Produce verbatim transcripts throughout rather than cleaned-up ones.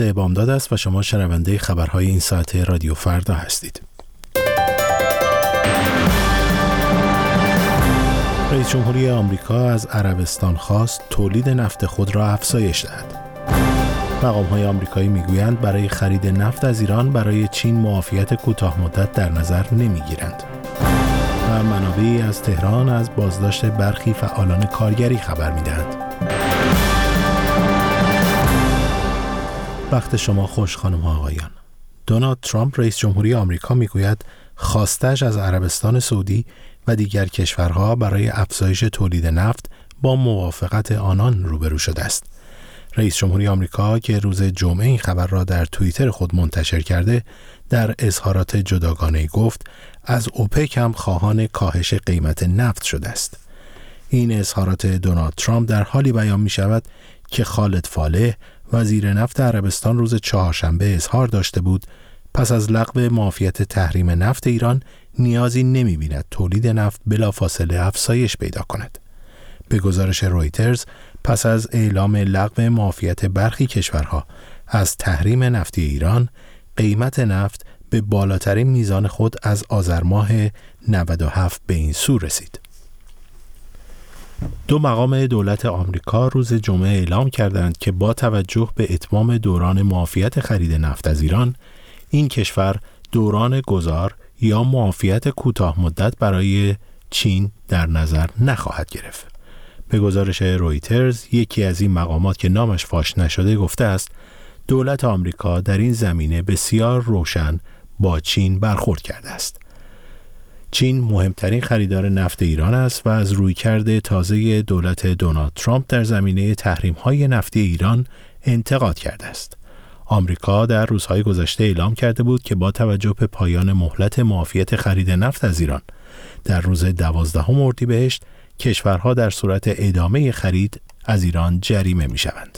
بامداد است و شما شنونده خبرهای این ساعت رادیو فردا هستید. رئیس جمهوری آمریکا از عربستان خواست تولید نفت خود را افزایش دهد. مقام‌های آمریکایی میگویند برای خرید نفت از ایران برای چین معافیت کوتاه مدت در نظر نمیگیرند. و منابعی از تهران از بازداشت برخی فعالان کارگری خبر میدهند. وقت شما خوش خانم ها آقایان. دونالد ترامپ رئیس جمهوری آمریکا میگوید خواستش از عربستان سعودی و دیگر کشورها برای افزایش تولید نفت با موافقت آنان روبرو شده است. رئیس جمهوری آمریکا که روز جمعه این خبر را در توییتر خود منتشر کرده، در اظهارات جداگانه‌ای گفت از اوپک هم خواهان کاهش قیمت نفت شده است. این اظهارات دونالد ترامپ در حالی بیان می شود که خالد فالح وزیر نفت عربستان روز چهارشنبه اظهار داشته بود پس از لغو معافیت تحریم نفت ایران نیازی نمی بیند تولید نفت بلافاصله افزایش پیدا کند. به گزارش رویترز، پس از اعلام لغو معافیت برخی کشورها از تحریم نفتی ایران، قیمت نفت به بالاترین میزان خود از آذر ماه نود و هفت به این سو رسید. دو مقام دولت آمریکا روز جمعه اعلام کردند که با توجه به اتمام دوران معافیت خرید نفت از ایران، این کشور دوران گذار یا معافیت کوتاه مدت برای چین در نظر نخواهد گرفت. به گزارش رویترز، یکی از این مقامات که نامش فاش نشده گفته است دولت آمریکا در این زمینه بسیار روشن با چین برخورد کرده است. چین مهمترین خریدار نفت ایران است و از رویکرد تازه دولت دونالد ترامپ در زمینه تحریم‌های نفتی ایران انتقاد کرده است. آمریکا در روزهای گذشته اعلام کرده بود که با توجه به پایان مهلت معافیت خرید نفت از ایران در روز دوازدهم اردیبهشت، کشورها در صورت ادامه خرید از ایران جریمه می‌شوند.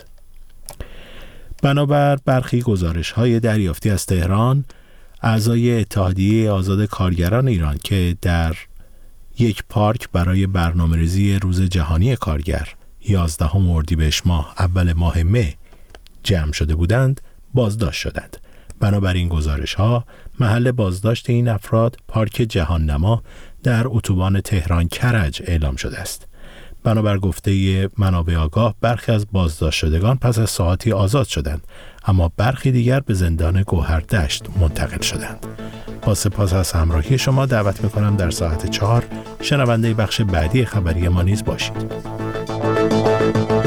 بنابر برخی گزارش‌های دریافتی از تهران، اعضای اتحادیه آزاد کارگران ایران که در یک پارک برای برنامه‌ریزی روز جهانی کارگر یازدهم اردیبهشت ماه اول ماه مه جمع شده بودند، بازداشت شدند. بنابراین گزارش‌ها، محل بازداشت این افراد پارک جهان نما در اتوبان تهران کرج اعلام شده است. بنابر گفته منابع آگاه، برخی از بازداشت شدگان پس از ساعاتی آزاد شدند، اما برخی دیگر به زندان گوهردشت منتقل شدند. با سپاس از همراهی شما دعوت می‌کنم در ساعت چهار شنونده بخش بعدی خبری ما نیز باشید.